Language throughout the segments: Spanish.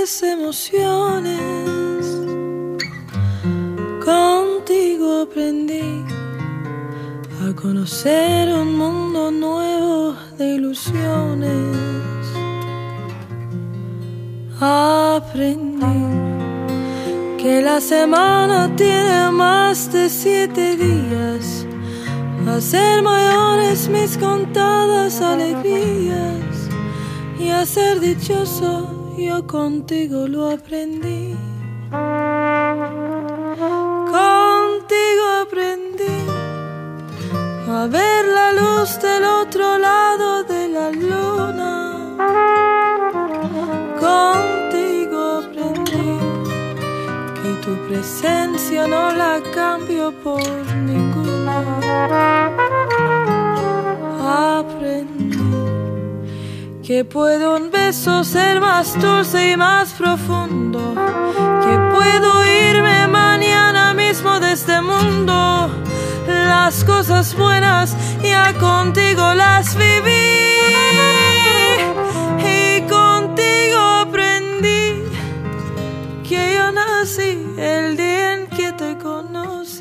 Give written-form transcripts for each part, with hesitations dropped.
grandes emociones. Contigo aprendí a conocer un mundo nuevo de ilusiones. Aprendí que la semana tiene más de 7 días, a ser mayores mis contadas alegrías, y a ser dichoso yo contigo lo aprendí. Contigo aprendí a ver la luz del otro lado de la luna. Contigo aprendí que tu presencia no la cambio por ninguna. Aprendí que puede un beso ser más dulce y más profundo, que puedo irme mañana mismo de este mundo. Las cosas buenas ya contigo las viví, y contigo aprendí que yo nací el día en que te conocí.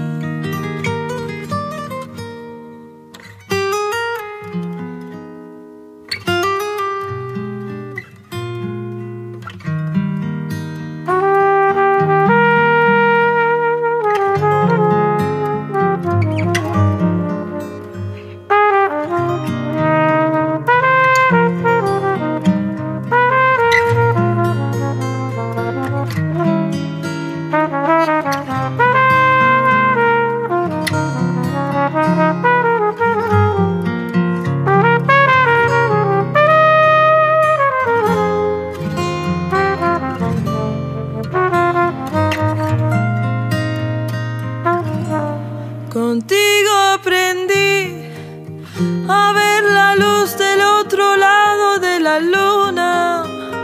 Contigo aprendí a ver la luz del otro lado de la luna.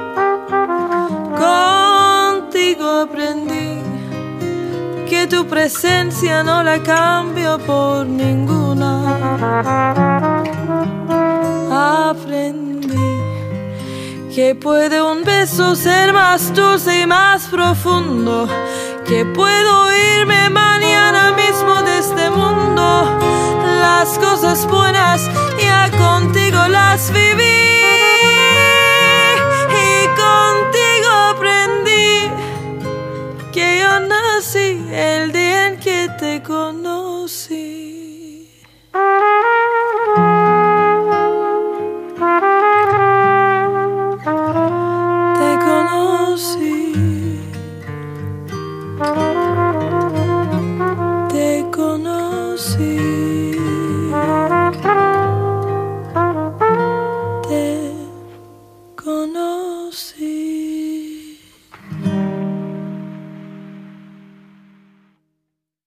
Contigo aprendí que tu presencia no la cambio por ninguna. Aprendí que puede un beso ser más dulce y más profundo, que puedo irme mañana mismo de este mundo. Las cosas buenas ya contigo las viví,